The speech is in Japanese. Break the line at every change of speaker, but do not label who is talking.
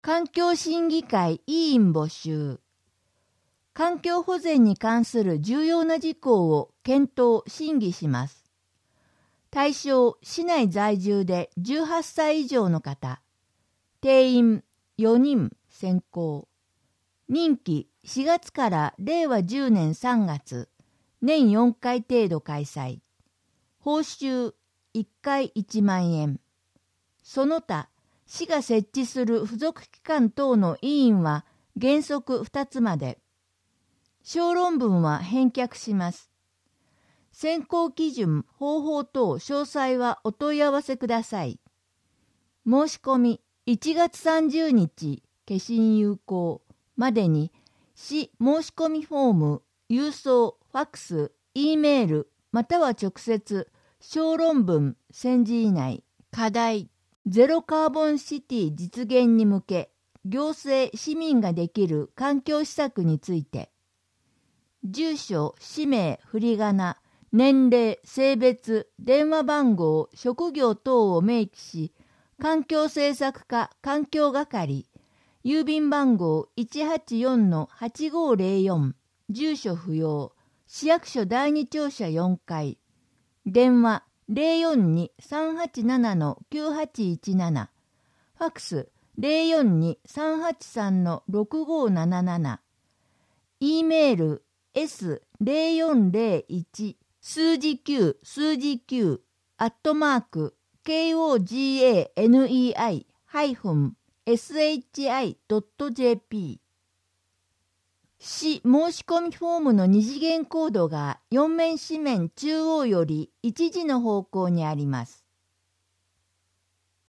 環境審議会委員募集。環境保全に関する重要な事項を検討・審議します。対象、市内在住で18歳以上の方。定員4人選考。任期4月から令和10年3月、年4回程度開催。報酬1回1万円。その他、市が設置する付属機関等の委員は原則2つまで。小論文は返却します。選考基準、方法等詳細はお問い合わせください。申し込み1月30日、消印有効までに、市申し込みフォーム、郵送、ファックス、Eメール、または直接、小論文、1000字以内、課題、ゼロカーボンシティ実現に向け、行政・市民ができる環境施策について、住所、氏名、振り仮名、年齢、性別、電話番号、職業等を明記し、環境政策課環境係、郵便番号 184-8504、住所不要、市役所第二庁舎4階、電話 042-387-9817、ファックス 042-383-6577、Eメール S0401 数字9数字9@kanei-shi.jp。 市申し込みフォームの二次元コードが4面紙面中央より1時の方向にあります。